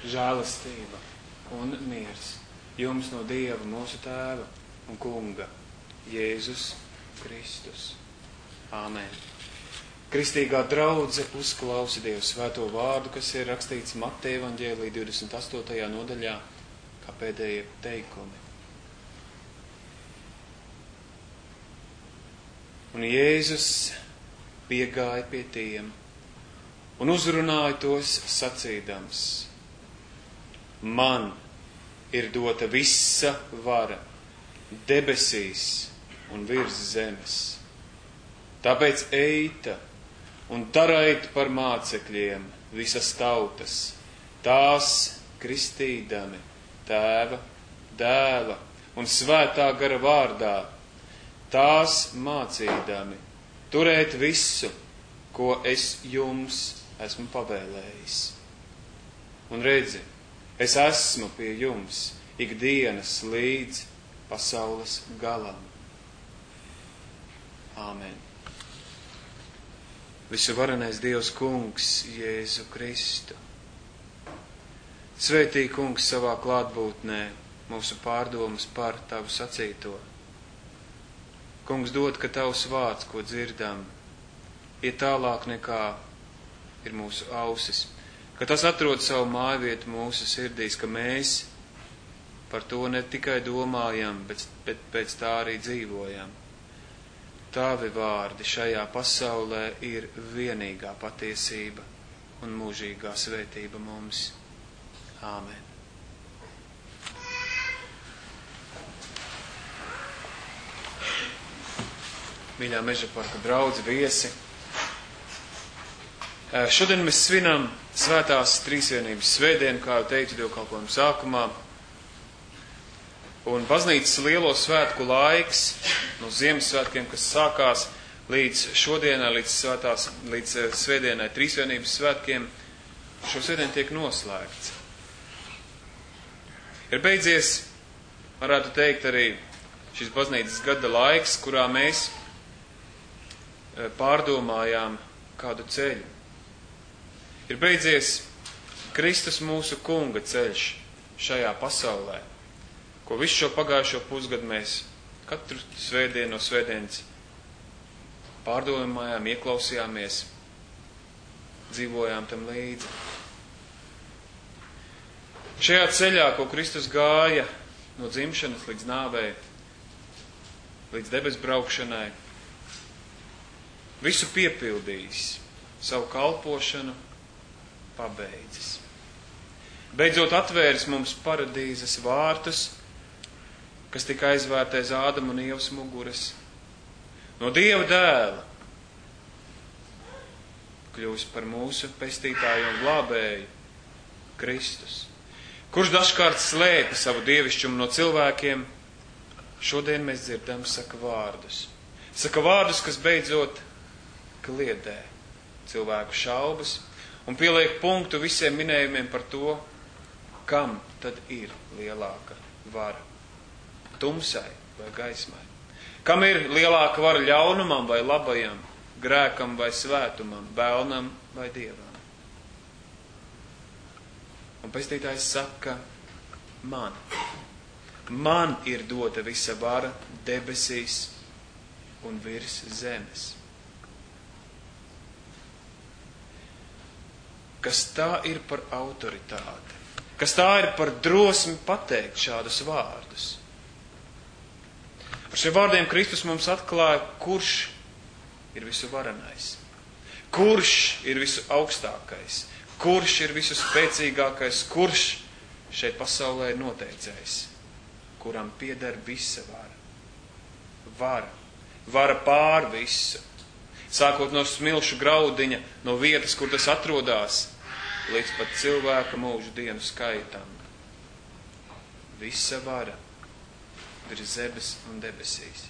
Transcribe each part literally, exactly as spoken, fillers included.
žēlastība un miers jums no Dieva, mūsu Tēva un Kunga, Jēzus Kristus. Āmen. Kristīgā draudze uzklausa Dievu svēto vārdu, kas ir rakstīts Mateja evaņģēlī divdesmit astotajā nodaļā, kā pēdējie teikumi. Un Jēzus piegāja pie tiem un uzrunāja tos sacīdams: Man ir dota visa vara debesīs un virs zemes. Tāpēc eita un darait par mācekļiem visas tautas, tās kristīdami Tēva, Dēla un Svētā gara vārdā, tās mācīdami turēt visu, ko es jums esmu pavēlējis. Un redzi, es esmu pie jums ikdienas līdz pasaules galam. Āmen. Visu varenais Dievs Kungs, Jēzu Kristu. Svētī, Kungs, savā klātbūtnē mūsu pārdomas par Tavu sacīto. Kungs, dod, ka Tavs vārds, ko dzirdam, iet tālāk nekā ir mūsu ausis, ka tas atrod savu mājvietu mūsu sirdīs, ka mēs par to ne tikai domājam, bet, bet pēc tā arī dzīvojam. Tavi vārdi šajā pasaulē ir vienīgā patiesība un mūžīgā svētība mums. Āmen. Mīļā Meža parka draudzi, viesi. Šodien mēs svinam Svētās Trīsvienības svētdienu, kā jau teicu dievkalpojuma sākumā. Un baznīcas lielo svētku laiks no Ziemassvētkiem, kas sākās līdz šodienai, līdz, svētās, līdz svētdienai Trīsvienības svētkiem, šo svētdienu tiek noslēgts. Ir beidzies, varētu teikt, arī šis baznīcas gada laiks, kurā mēs pārdomājām kādu ceļu. Ir beidzies Kristus mūsu Kunga ceļš šajā pasaulē, ko visu šo pagājušo pusgadu mēs katru svētdienu no svētdienas pārdomājām, ieklausījāmies, dzīvojām tam līdzi. Šajā ceļā, ko Kristus gāja no dzimšanas līdz nāvei, līdz debes braukšanai, visu piepildījis, savu kalpošanu pabeidzis. Beidzot atvēris mums paradīzes vārtus, kas tika aizvērti aiz Ādama un Ievas muguras. No Dieva dēla kļūst par mūsu pestītāju un glābēju Kristus, kurš dažkārt slēpa savu dievišķumu no cilvēkiem. Šodien mēs dzirdam saka vārdus. Saka vārdus, kas beidzot kliedē cilvēku šaubas un pieliek punktu visiem minējumiem par to, kam tad ir lielāka vara. Tumsai vai gaismai. Kam ir lielāka vara ļaunumam vai labajam, grēkam vai svētumam, bēlnam vai dievam. Un pestītājs saka, man. Man ir dota visa vara debesīs un virs zemes. Kas tā ir par autoritāti? Kas tā ir par drosmi pateikt šādus vārdus? Ar šiem vārdiem Kristus mums atklāja, kurš ir visu varenais, kurš ir visu augstākais, kurš ir visu spēcīgākais, kurš šeit pasaulē ir noteicējis, kuram pieder visa vara. Vara. Vara pār visu. Sākot no smilšu graudiņa, no vietas, kur tas atrodās, līdz pat cilvēka mūžu dienu skaitam. Visa vara virs zemes un debesīs.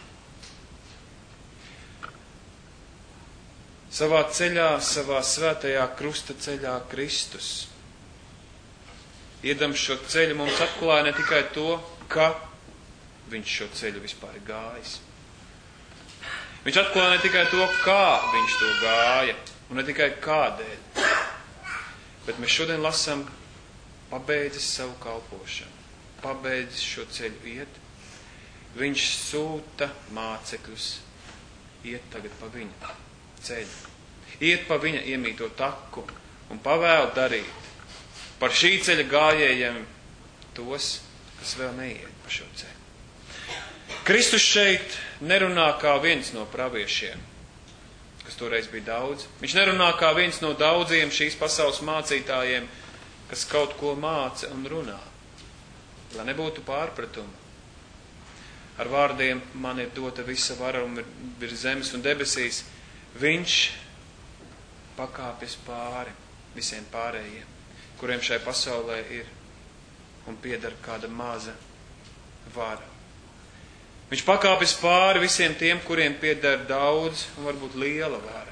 Savā ceļā, savā svētajā krusta ceļā Kristus, iedams šo ceļu, mums atklāja ne tikai to, ka viņš šo ceļu vispār ir gājis. Viņš atklāja ne tikai to, kā viņš to gāja, un ne tikai kādēļ. Bet mēs šodien lasām pabeidzis savu kalpošanu, pabeidzis šo ceļu iet, viņš sūta mācekļus iet tagad pa viņa ceļu, iet pa viņa iemīto taku un pavēl darīt par šī ceļa gājējiem tos, kas vēl neiet pa šo ceļu. Kristus šeit nerunā kā viens no praviešiem, kas toreiz bija daudz. Viņš nerunā kā viens no daudziem šīs pasaules mācītājiem, kas kaut ko māca un runā, lai nebūtu pārpratumu. Ar vārdiem man ir dota visa vara un ir zemes un debesīs. Viņš pakāpjas pāri visiem pārējiem, kuriem šai pasaulē ir un pieder kāda maza vara. Viņš pakāpjas pāri visiem tiem, kuriem pieder daudz un varbūt liela vara.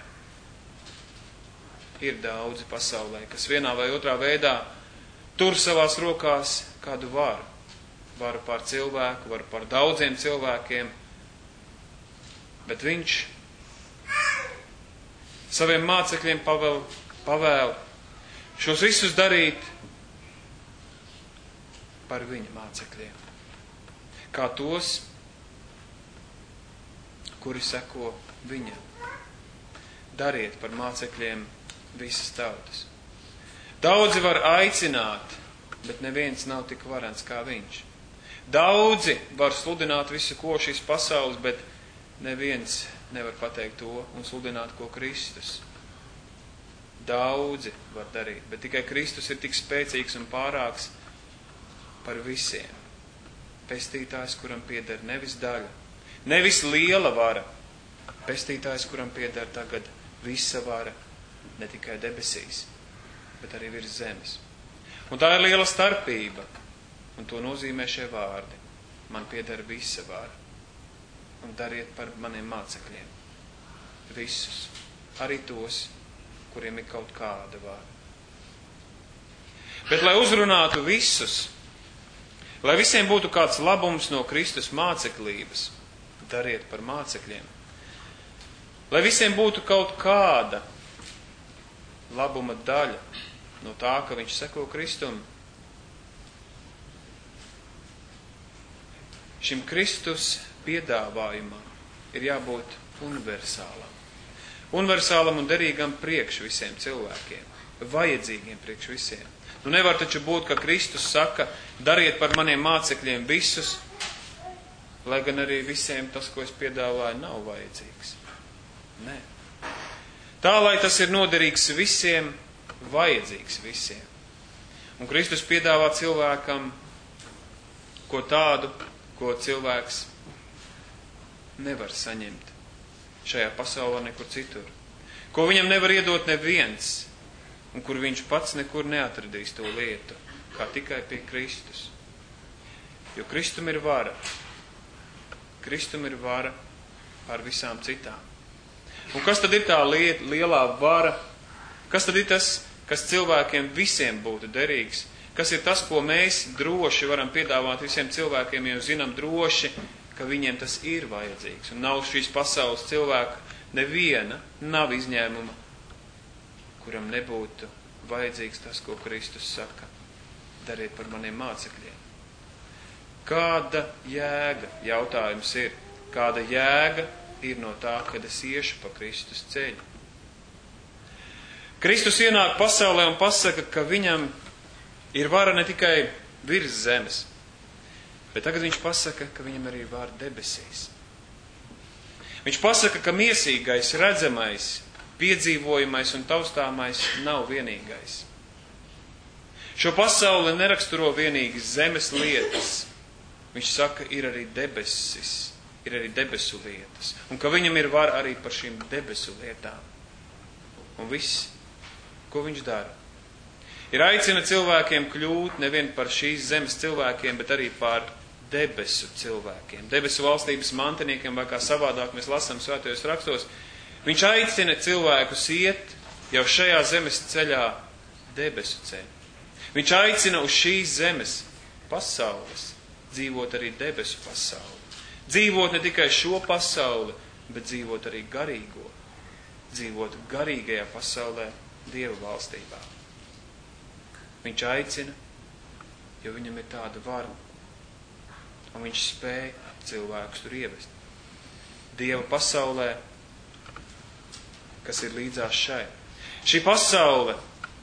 Ir daudzi pasaulē, kas vienā vai otrā veidā tur savās rokās kādu varu. Varu pār cilvēku, varu pār daudziem cilvēkiem. Bet viņš saviem mācekļiem pavēl, pavēl šos visus darīt par viņa mācekļiem. Kā tos, kuri seko viņam. Dariet par mācekļiem visas tautas. Daudzi var aicināt, bet neviens nav tik varens kā viņš. Daudzi var sludināt visu, ko šīs pasaules, bet neviens nevar pateikt to un sludināt, ko Kristus. Daudzi var darīt, bet tikai Kristus ir tik spēcīgs un pārāks par visiem. Pestītājs, kuram pieder nevis daļa, nevis liela vara, pestītājs, kuram pieder tagad visa vara, ne tikai debesīs, bet arī virs zemes. Un tā ir liela starpība, un to nozīmē šie vārdi. Man pieder visa vara, un dariet par maniem mācekļiem. Visus, arī tos, kuriem ir kaut kāda vara. Bet, lai uzrunātu visus, lai visiem būtu kāds labums no Kristus māceklības, dariet par mācekļiem. Lai visiem būtu kaut kāda labuma daļa no tā, ka viņš seko Kristum. Šim Kristus piedāvājumam ir jābūt universālam. Universālam un derīgam priekš visiem cilvēkiem. Vajadzīgiem priekš visiem. Nu nevar taču būt, ka Kristus saka, dariet par maniem mācekļiem visus, lai gan arī visiem tas, ko es piedāvāju, nav vajadzīgs. Nē. Tā, lai tas ir noderīgs visiem, vajadzīgs visiem. Un Kristus piedāvā cilvēkam ko tādu, ko cilvēks nevar saņemt šajā pasaulē nekur citur. Ko viņam nevar iedot neviens, un kur viņš pats nekur neatradīs to lietu, kā tikai pie Kristus. Jo Kristum ir vara. Kristum ir vara pār visām citām. Un kas tad ir tā lieta, lielā vara? Kas tad ir tas, kas cilvēkiem visiem būtu derīgs? Kas ir tas, ko mēs droši varam piedāvāt visiem cilvēkiem, jo zinām droši, ka viņiem tas ir vajadzīgs. Un nav šīs pasaules cilvēka neviena, nav izņēmuma, kuram nebūtu vajadzīgs tas, ko Kristus saka. Dariet par maniem mācekļiem. Kāda jēga, jautājums ir, kāda jēga ir no tā, kad es iešu pa Kristus ceļu? Kristus ienāk pasaulē un pasaka, ka viņam ir vara ne tikai virs zemes, bet tagad viņš pasaka, ka viņam arī ir vara debesīs. Viņš pasaka, ka miesīgais, redzamais, piedzīvojamais un taustāmais nav vienīgais. Šo pasauli neraksturo vienīgi zemes lietas. Viņš saka, ir arī debesis, ir arī debesu lietas. Un ka viņam ir vara arī par šīm debesu lietām. Un viss, ko viņš dara, ir aicina cilvēkiem kļūt nevien par šīs zemes cilvēkiem, bet arī par debesu cilvēkiem. Debesu valstības mantiniekiem, vai kā savādāk mēs lasām svētajos rakstos. Viņš aicina cilvēkus iet jau šajā zemes ceļā debesu ceļu. Viņš aicina uz šīs zemes pasaules dzīvot arī debesu pasauli. Dzīvot ne tikai šo pasauli, bet dzīvot arī garīgo. Dzīvot garīgajā pasaulē, Dieva valstībā. Viņš aicina jo viņam ir tāda vara. Un viņš spēja cilvēkus tur ievest. Dieva pasaulē, kas ir līdzās šai. Šī pasaule,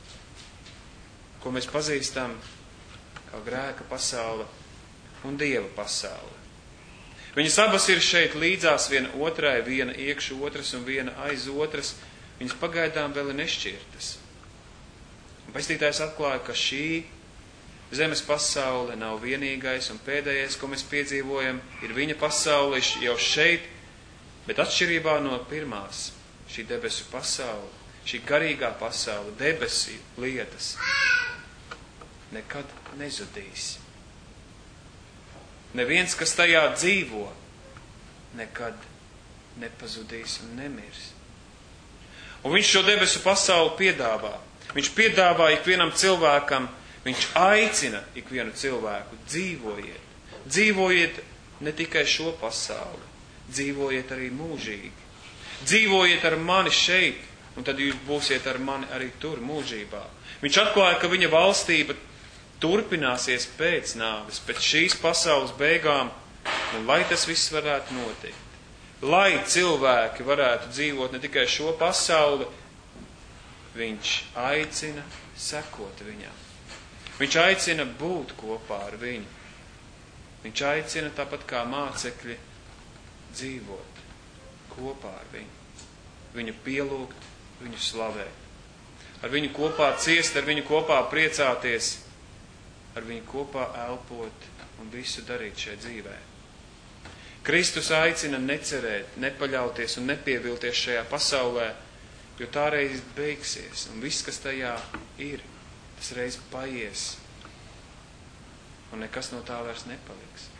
ko mēs pazīstam kā grēka pasaule un Dieva pasaule. Viņas abas ir šeit līdzās viena otrai, viena iekš otras un viena aiz otras. Viņas pagaidām vēl ir nešķirtas. Un pestītājs atklāja, ka šī zemes pasaule nav vienīgais un pēdējais, ko mēs piedzīvojam, ir viņa pasaule jau šeit, bet atšķirībā no pirmās, šī debesu pasaule, šī garīgā pasaule, debesi lietas, nekad nezudīs. Neviens, kas tajā dzīvo, nekad nepazudīs un nemirs. Un viņš šo debesu pasauli piedāvā. Viņš piedāvā ikvienam cilvēkam, viņš aicina ikvienu cilvēku, dzīvojiet. Dzīvojiet ne tikai šo pasauli, dzīvojiet arī mūžīgi. Dzīvojiet ar mani šeit, un tad jūs būsiet ar mani arī tur mūžībā. Viņš atklāja, ka viņa valstība turpināsies pēc nāves, pēc šīs pasaules beigām, un lai tas viss varētu notikt. Lai cilvēki varētu dzīvot ne tikai šo pasauli, viņš aicina sekot viņam. Viņš aicina būt kopā ar viņu. Viņš aicina tāpat kā mācekļi dzīvot kopā ar viņu. Viņu pielūgt, viņu slavēt. Ar viņu kopā ciest, ar viņu kopā priecāties, ar viņu kopā elpot un visu darīt šajā dzīvē. Kristus aicina necerēt, nepaļauties un nepievilties šajā pasaulē, jo tā reiz beigsies, un viss, kas tajā ir, tas reiz paies, un nekas no tā vairs nepaliks.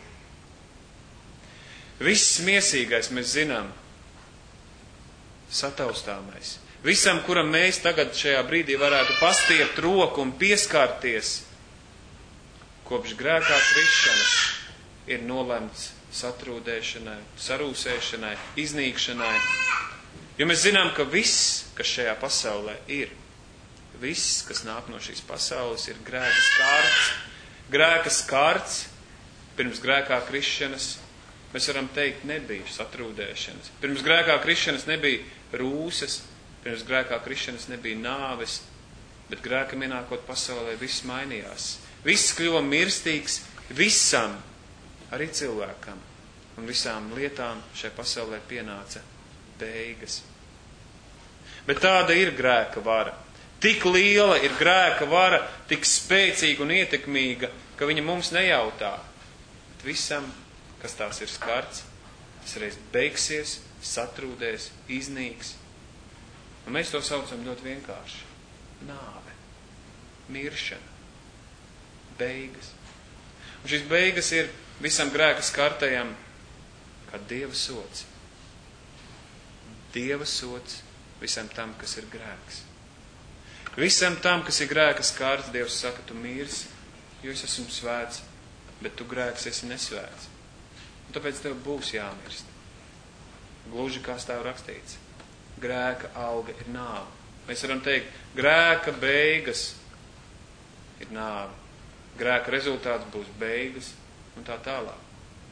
Viss miesīgais, mēs zinām, sataustāmais. Visam, kuram mēs tagad šajā brīdī varētu pastiept roku un pieskārties, kopš grēkā krišanas ir nolemts satrūdēšanai, sarūsēšanai, iznīkšanai. Jo mēs zinām, ka viss, kas šajā pasaulē ir, viss, kas nāk no šīs pasaules, ir grēka skārts. Grēka skārts, pirms grēkā krišanas, mēs varam teikt, nebija satrūdēšanas. Pirms grēkā krišanas nebija rūsas, pirms grēkā krišanas nebija nāves, bet grēkam ienākot pasaulē viss mainījās. Viss kļuva mirstīgs visam, arī cilvēkam, un visām lietām šai pasaulē pienāca beigas. Bet tāda ir grēka vara. Tik liela ir grēka vara, tik spēcīga un ietekmīga, ka viņa mums nejautā. Bet visam, kas tās ir skarts, tas reiz beigsies, satrūdēs, iznīks. Un mēs to saucam ļoti vienkārši. Nāve, miršana, beigas. Un šīs beigas ir visam grēka skartajam kā Dieva sots. Dieva sots visam tam, kas ir grēks. Visam tam, kas ir grēka skarts, Dievs saka, tu mirsi, jo es esmu svēts, bet tu grēks esi nesvēts. Un tāpēc tev būs jāmirst. Gluži kā stāv rakstīts. Grēka alga ir nāve. Mēs varam teikt, grēka beigas ir nāve. Grēka rezultāts būs beigas un tā tālāk.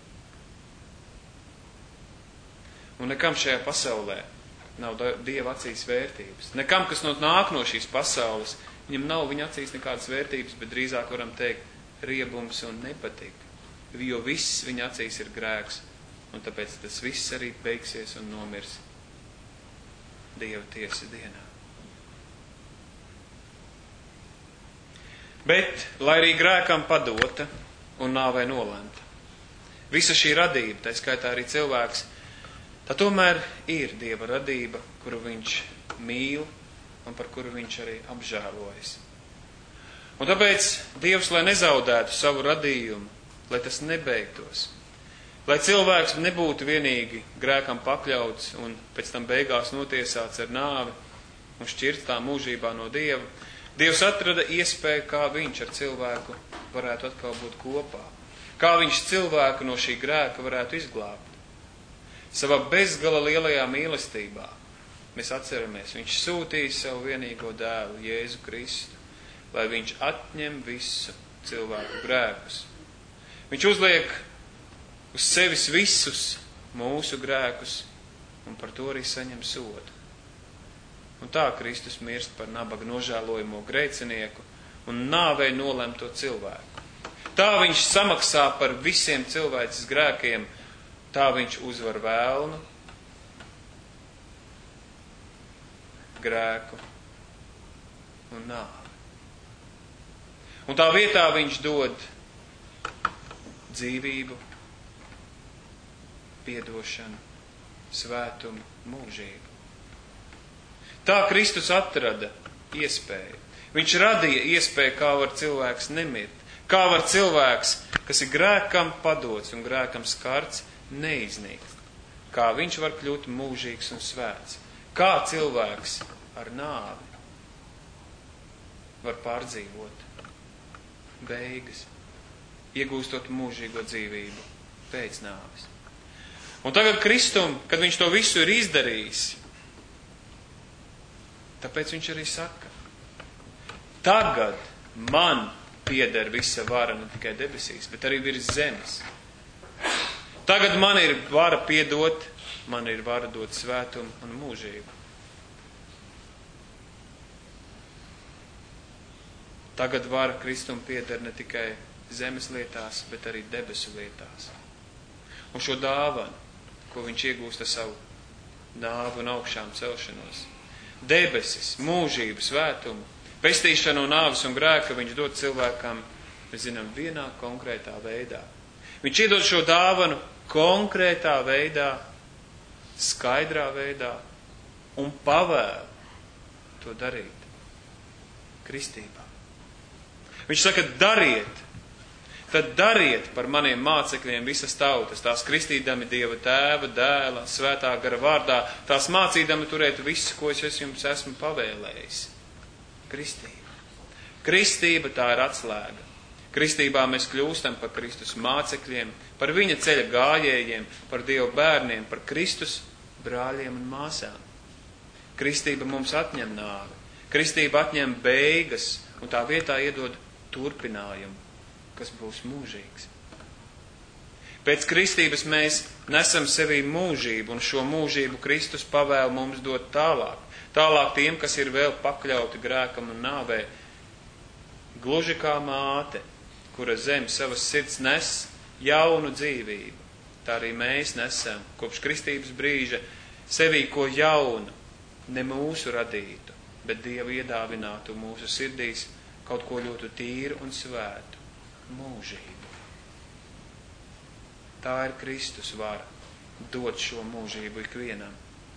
Un nekam šajā pasaulē nav Dieva acīs vērtības. Nekam, kas nāk no šīs pasaules, viņam nav viņa acīs nekādas vērtības, bet drīzāk varam teikt riebums un nepatīk. Jo viss viņa acīs ir grēks, un tāpēc tas viss arī beigsies un nomirs Dieva tiesa dienā. Bet, lai arī grēkam padota un nāvei nolemta, visa šī radība, tā skaitā arī cilvēks, tā tomēr ir Dieva radība, kuru viņš mīl un par kuru viņš arī apžēlojas. Un tāpēc Dievs, lai nezaudētu savu radījumu, lai tas nebeigtos, lai cilvēks nebūtu vienīgi grēkam pakļauts un pēc tam beigās notiesāts ar nāvi un šķirts tā mūžībā no Dieva, Dievs atrada iespēju, kā viņš ar cilvēku varētu atkal būt kopā, kā viņš cilvēku no šī grēka varētu izglābt. Savā bezgala lielajā mīlestībā mēs atceramies, viņš sūtīja savu vienīgo dēlu, Jēzu Kristu, lai viņš atņem visu cilvēku grēkus. Viņš uzliek uz sevis visus mūsu grēkus un par to arī saņem sodu. Un tā Kristus mirst par nabaga nožēlojamo grēcinieku un nāvei nolemto cilvēku. Tā viņš samaksā par visiem cilvēces grēkiem, tā viņš uzvar vēlnu, grēku un nāvi. Un tā vietā viņš dod dzīvību, piedošanu, svētumu, mūžību. Tā Kristus atrada iespēju. Viņš radīja iespēju, kā var cilvēks nemirt. Kā var cilvēks, kas ir grēkam padots un grēkam skarts, neiznīkt. Kā viņš var kļūt mūžīgs un svēts. Kā cilvēks ar nāvi var pārdzīvot beigas, iegūstot mūžīgo dzīvību pēc nāves. Un tagad Kristum, kad viņš to visu ir izdarījis, tāpēc viņš arī saka, tagad man pieder visa vara ne tikai debesīs, bet arī virs zemes. Tagad man ir vara piedot, man ir vara dot svētumu un mūžību. Tagad vara Kristum pieder ne tikai zemes lietās, bet arī debesu lietās. Un šo dāvanu, ko viņš iegūst ar savu nāvu un augšām celšanos, debesis, mūžību, svētumu, pestīšanu no nāves un grēka viņš dod cilvēkam, mēs zinām, vienā konkrētā veidā. Viņš iedod šo dāvanu konkrētā veidā, skaidrā veidā un pavēl to darīt kristībā. Viņš saka, dariet, tad dariet par maniem mācekļiem visas tautas, tās kristīdami Dieva Tēva, Dēla, Svētā gara vārdā, tās mācīdami turēt visu, ko es jums esmu pavēlējis. Kristība. Kristība tā ir atslēga. Kristībā mēs kļūstam par Kristus mācekļiem, par viņa ceļa gājējiem, par Dieva bērniem, par Kristus brāļiem un māsām. Kristība mums atņem nāvi. Kristība atņem beigas un tā vietā iedod turpinājumu, kas būs mūžīgs. Pēc kristības mēs nesam sevī mūžību, un šo mūžību Kristus pavēl mums dot tālāk. Tālāk tiem, kas ir vēl pakļauti grēkam un nāvē, gluži kā māte, kura zem savas sirds nes jaunu dzīvību. Tā arī mēs nesam kopš kristības brīža sevī ko jaunu, ne mūsu radītu, bet Dievu iedāvinātu mūsu sirdīs kaut ko ļoti tīru un svētu, mūžību. Tā ir Kristus vara dot šo mūžību ikvienam.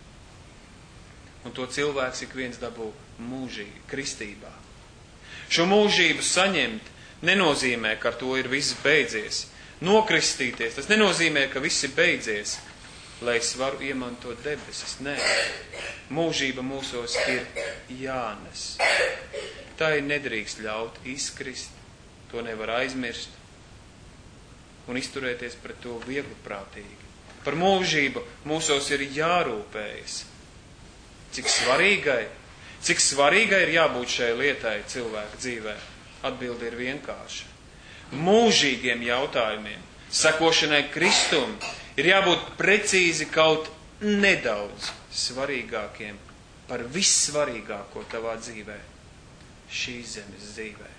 Un to cilvēks ik viens dabū mūžīgi, kristībā. Šo mūžību saņemt nenozīmē, ka ar to ir viss beidzies. Nokristīties, tas nenozīmē, ka viss ir beidzies, lai es varu iemantot debesis. Nē, mūžība mūsos ir jānes. Tā ir nedrīkst ļaut izkrist, to nevar aizmirst un izturēties pret to viegli prātīgi. Par mūžību mūsos ir jārūpējas. Cik svarīgai, cik svarīgai ir jābūt šai lietai cilvēka dzīvē? Atbilde ir vienkārša. Mūžīgiem jautājumiem, sekošanai Kristum, ir jābūt precīzi kaut nedaudz svarīgākiem par vissvarīgāko tavā dzīvē, šīs zemes dzīvē.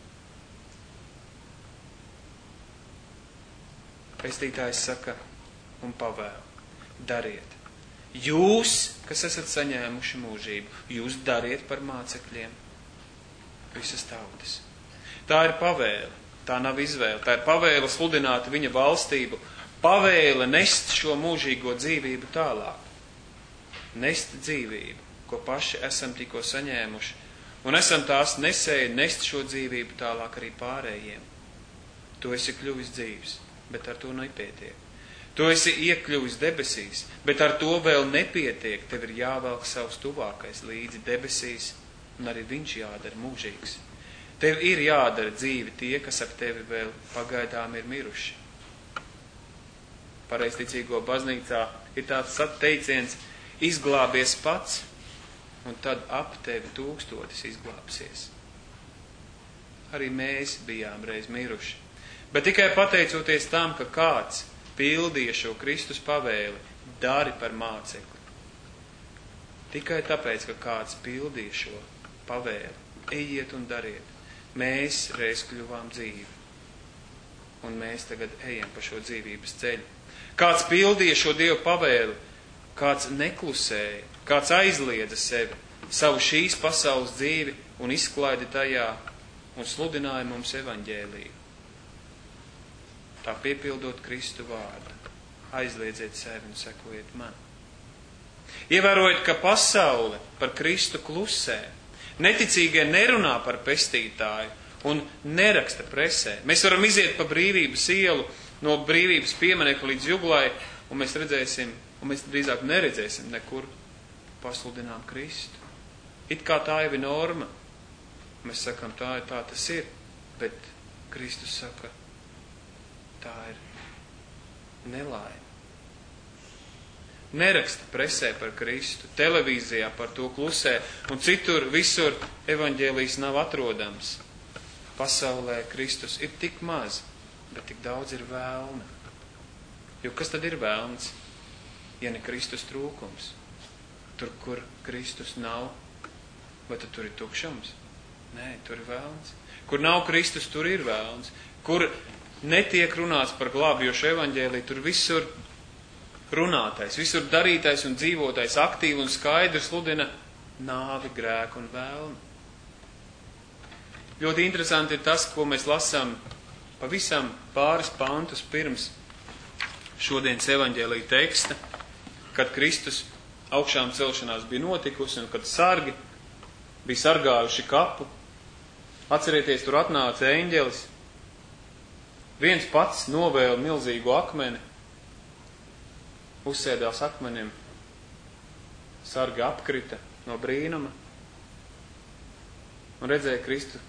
Pestītājs saka un pavēl, dariet. Jūs, kas esat saņēmuši mūžību, jūs dariet par mācekļiem visas tautas. Tā ir pavēle, tā nav izvēle, tā ir pavēle sludināt viņa valstību, pavēle nest šo mūžīgo dzīvību tālāk. Nest dzīvību, ko paši esam tikko saņēmuši, un esam tās nesēji nest šo dzīvību tālāk arī pārējiem. Tu esi kļuvis dzīvs, bet ar to nepietiek. Tu esi iekļuvis debesīs, bet ar to vēl nepietiek. Tev ir jāvelk savs tuvākais līdzi debesīs, un arī viņš jādara mūžīgs. Tev ir jādara dzīvi tie, kas ap tevi vēl pagaidām ir miruši. Pareizticīgo baznīcā ir tāds teiciens, izglābies pats, un tad ap tevi tūkstotis izglābsies. arī mēs bijām reiz miruši. Bet tikai pateicoties tam, ka kāds pildīja šo Kristus pavēli, dari par mācekli. Tikai tāpēc, ka kāds pildīja šo pavēli, ejiet un dariet, mēs reiz kļuvām dzīvi. Un mēs tagad ejam pa šo dzīvības ceļu. Kāds pildīja šo Dievu pavēli, kāds neklusēja, kāds aizliedza sevi, savu šīs pasaules dzīvi un izklaidi tajā un sludināja mums evaņģēliju. Tā piepildot Kristu vārdu, aizliedziet sevi un sekojiet man. Ievērojot, ka pasaule par Kristu klusē, neticīgie nerunā par pestītāju un neraksta presē. Mēs varam iziet pa brīvības ielu, no brīvības pieminekļa līdz juglai, un mēs redzēsim, un mēs drīzāk neredzēsim nekur pasludinām Kristu. It kā tā jau ir norma. Mēs sakam, tā ir, tā tas ir, bet Kristus saka, tā ir nelaime. Neraksta presē par Kristu, televīzijā par to klusē, un citur, visur evaņģēlijs nav atrodams. Pasaulē Kristus ir tik maz, bet tik daudz ir vēlna. Jo kas tad ir vēlns, ja ne Kristus trūkums? Tur, kur Kristus nav, vai tad tur ir tukšums? Nē, tur ir vēlns. Kur nav Kristus, tur ir vēlns. Kur netiek runāts par glābjošu evaņģēliju, tur visur runātais, visur darītais un dzīvotais aktīvi un skaidri sludina nāvi, grēku un vēlnu. Ļoti interesanti ir tas, ko mēs lasām pavisam pāris pantus pirms šodienas evaņģēlija teksta, kad Kristus augšām celšanās bija notikusi un kad sargi bija sargājuši kapu. Atcerieties, tur atnāca eņģelis. Viens pats novēla milzīgu akmeni, uzsēdās akmenim, sargi apkrita no brīnuma un redzēja Kristu.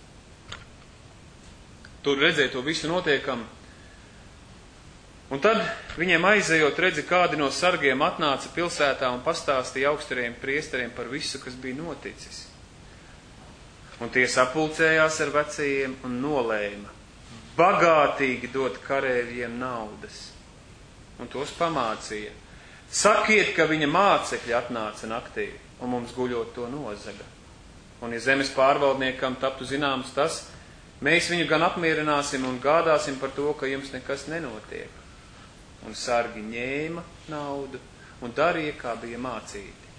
Tur redzēja to visu notiekam. Un tad viņiem aizejot, redzi, kādi no sargiem atnāca pilsētā un pastāstīja augstariem priesteriem par visu, kas bija noticis. Un tie sapulcējās ar vecajiem un nolēma bagātīgi dot karēviem naudas. Un tos pamācīja. Sakiet, ka viņa mācekļi atnāca naktī un mums guļot to nozaga. Un ja zemes pārvaldniekam taptu zināms tas, mēs viņu gan apmierināsim un gādāsim par to, ka jums nekas nenotiek. Un sargi ņēma naudu un darīja, kā bija mācīti.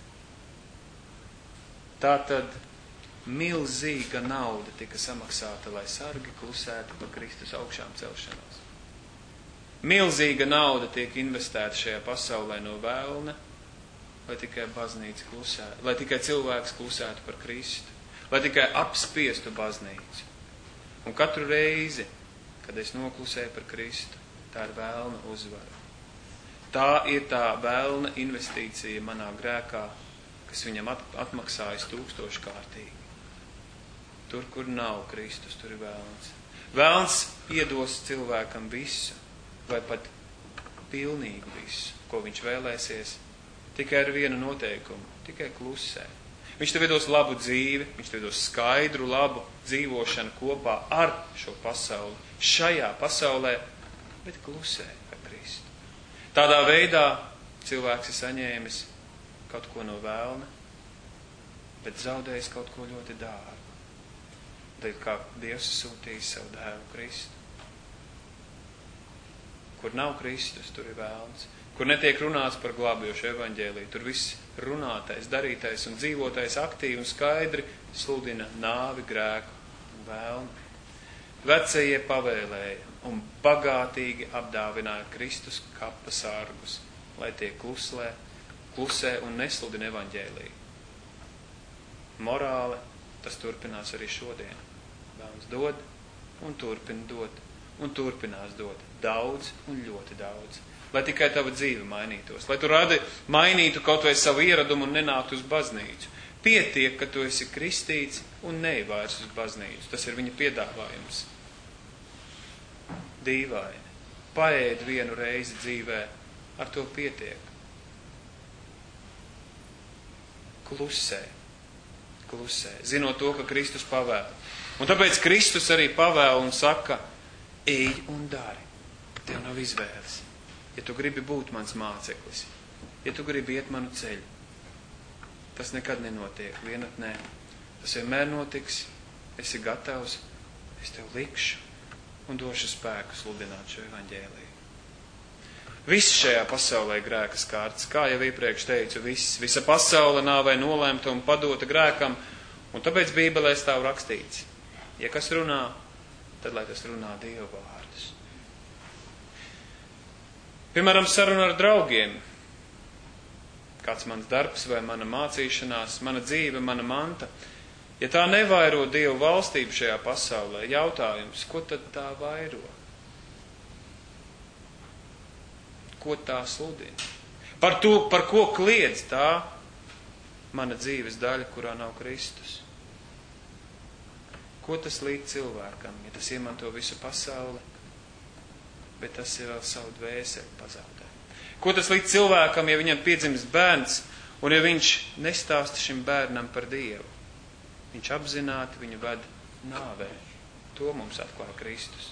Tātad milzīga nauda tika samaksāta, lai sargi klusētu par Kristus augšām celšanos. Milzīga nauda tiek investēta šajā pasaulē no vēlna, lai tikai baznīca klusētu, lai tikai cilvēks klusētu par Kristu, lai tikai apspiestu baznīcu. Un katru reizi, kad es noklusēju par Kristu, tā ir vēlna uzvara. Tā ir tā vēlna investīcija manā grēkā, kas viņam atmaksājas tūkstoškārtīgi. Tur, kur nav Kristus, tur ir vēlns. Vēlns iedos cilvēkam visu, vai pat pilnīgi visu, ko viņš vēlēsies, tikai ar vienu noteikumu, tikai klusē. Viņš tev iedos labu dzīvi, viņš tev iedos skaidru, labu dzīvošanu kopā ar šo pasauli. Šajā pasaulē, bet klusē par Kristu. Tādā veidā cilvēks ir saņēmis kaut ko no vēlna, bet zaudējis kaut ko ļoti dārgu. Tad kā Dievs sūtījis savu dēlu Kristu. Kur nav Kristus, tur ir vēlns. Kur netiek runāts par glābjošu evaņģēliju, tur viss runātais, darītais un dzīvotais aktīvi un skaidri sludina nāvi, grēku un vēlnu. Vecie pavēlēja un bagātīgi apdāvināja Kristus kapa sargus, lai tie kluslē, klusē un nesludina evaņģēliju. Morāli tas turpinās arī šodien. Vēlns dod un turpina dot un turpinās dot daudz un ļoti daudz. Lai tikai tava dzīve mainītos, lai tu radi, mainītu kaut vai savu ieradumu un nenāktu uz baznīcu. Pietiek, ka tu esi kristīts un neej vairs uz baznīcu. Tas ir viņa piedāvājums. Dīvaini. Paēd vienu reizi dzīvē, ar to pietiek. Klusē. Klusē. Zinot to, ka Kristus pavēl. Un tāpēc Kristus arī pavēl un saka, ej un dari. Tev nav izvēles. Ja tu gribi būt mans māceklis, ja tu gribi iet manu ceļu, tas nekad nenotiek vienatnē. Tas vienmēr notiks, esi gatavs, es tev likšu un došu spēku sludināt šo evaņģēliju. Viss šajā pasaulē grēka skārts, kā jau iepriekš teicu, viss, visa pasaule nāvei nolēmta un padota grēkam, un tāpēc Bībelē stāv rakstīts, ja kas runā, tad lai tas runā Dieva vārdus. Piemēram, saruna ar draugiem, kāds mans darbs vai mana mācīšanās, mana dzīve, mana manta, ja tā nevairo Dievu valstību šajā pasaulē, jautājums, ko tad tā vairo? Ko tā sludina? Par to, par ko kliedz tā mana dzīves daļa, kurā nav Kristus? Ko tas līdz cilvēkam, ja tas iemanto visu pasauli, bet tas ir vēl savu dvēseli pazaudē? Ko tas līdz cilvēkam, ja viņam piedzimst bērns, un ja viņš nestāsta šim bērnam par Dievu? Viņš apzināti viņu ved nāvē. To mums atklāja Kristus.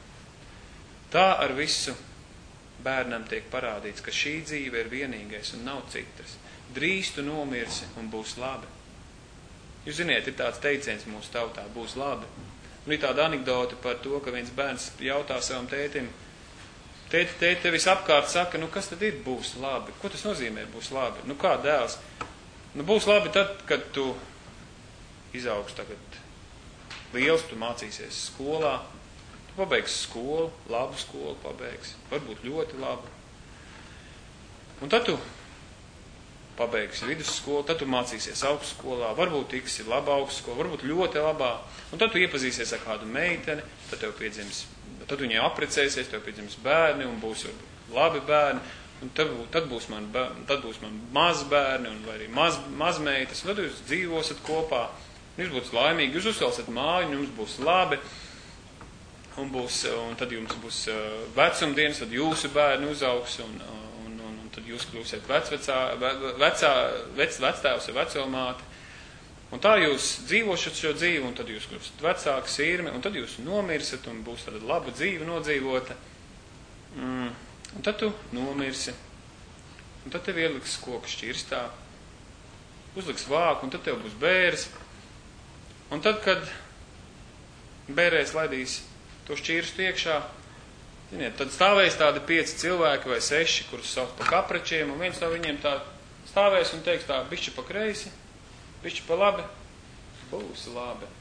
Tā ar visu bērnam tiek parādīts, ka šī dzīve ir vienīgais un nav citas. Drīz tu nomirsi un būs labi. Jūs ziniet, ir tāds teiciens mūsu tautā, būs labi. Un ir tāda anekdote par to, ka viens bērns jautā savam tētim, tēti, tēti, tev visapkārt saka, nu kas tad ir būs labi? Ko tas nozīmē būs labi? Nu kā dēls? Nu būs labi tad, kad tu izaugs tagad liels, tu mācīsies skolā, tu pabeigsi skolu, labu skolu pabeigsi, varbūt ļoti labu. Un tad tu pabeigsi vidusskolu, tad tu mācīsies augstskolā, varbūt tiksi laba augstskola, varbūt ļoti labā, un tad tu iepazīsies ar kādu meiteni, tad tev piedzims, tad viņai aprecēsies, tev piedzims bērni un būs labi bērni, un tad, tad, būs man, tad būs man mazbērni un vai arī maz, mazmeitas, un tad jūs dzīvosat kopā, un jūs būs laimīgi, jūs uzcelsiet māju, un jums būs labi, un, būs, un tad jums būs vecumdienas, tad jūsu bērni uzaugs, un, un, un, un tad jūs kļūsiet vecvecā, vecā, vec, vectēvs vai vecomāte. Un tā jūs dzīvošat šo dzīvi, un tad jūs kļūsiet vecāki, sirmi, un tad jūs nomirsat, un būs tāda laba dzīve nodzīvota. Mm. Un tad tu nomirsi, un tad tev ieliks koku šķirstā, uzliks vāku, un tad tev būs bērs. Un tad, kad bērēs laidīs to šķirstu iekšā, ziniet, tad stāvēs tādi pieci cilvēki vai seši, kurus sauc pa kapračiem, un viens no viņiem tā stāvēs un teiks tā, bišķi pa kreisi, bišķi pa labi, būs labi.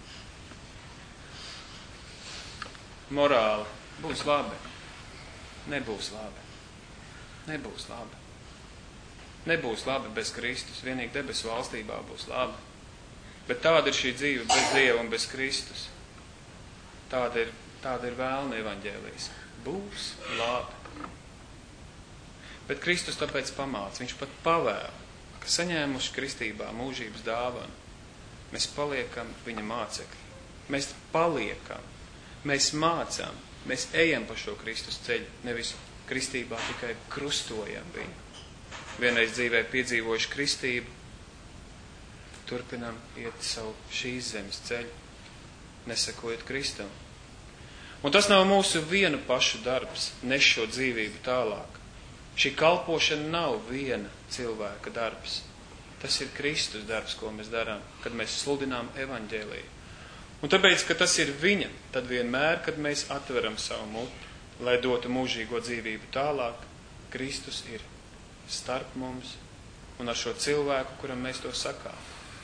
Morāli, būs labi, nebūs labi, nebūs labi. Nebūs labi bez Kristus, vienīgi debesu valstībā būs labi. Bet tāda ir šī dzīve bez Dieva un bez Kristus. Tāda ir, tāda ir vēlna evaņģēlijas. Būs labi. Bet Kristus tāpēc pamāca, viņš pat pavēl, ka saņēmuši kristībā mūžības dāvanu, mēs paliekam viņa mācekļi. Mēs paliekam, mēs mācām, mēs ejam pa šo Kristus ceļu, nevis kristībā tikai krustojam viņu. Vienreiz dzīvē piedzīvojuši kristību, turpinam iet savu šīs zemes ceļu, nesakojot Kristum. Un tas nav mūsu vienu pašu darbs, nes šo dzīvību tālāk. Šī kalpošana nav viena cilvēka darbs. Tas ir Kristus darbs, ko mēs darām, kad mēs sludinām evaņģēliju. Un tāpēc, ka tas ir viņa, tad vienmēr, kad mēs atveram savu muti, lai dotu mūžīgo dzīvību tālāk, Kristus ir starp mums un ar šo cilvēku, kuram mēs to sakām.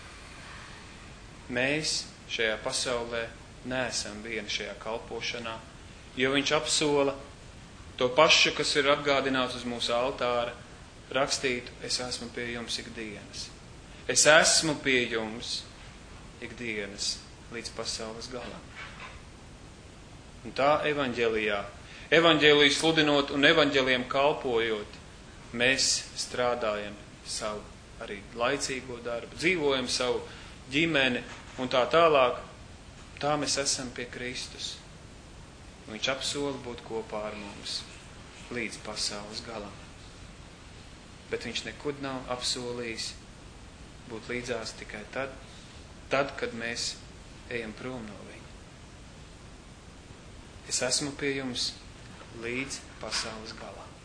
Mēs šajā pasaulē neesam vieni šajā kalpošanā, jo viņš apsola to pašu, kas ir atgādināts uz mūsu altāra, rakstītu, es esmu pie jums ikdienas. Es esmu pie jums ikdienas līdz pasaules galam. Un tā evaņģēlijā, evaņģēliju sludinot un evaņģēlijiem kalpojot, mēs strādājam savu arī laicīgo darbu, dzīvojam savu ģimeni un tā tālāk, tā mēs esam pie Kristus. Un viņš apsola būt kopā ar mums līdz pasaules galam. Bet viņš nekud nav apsolījis būt līdzās tikai tad, tad, kad mēs ejam prom no viņa. Es esmu pie jums līdz pasaules galā.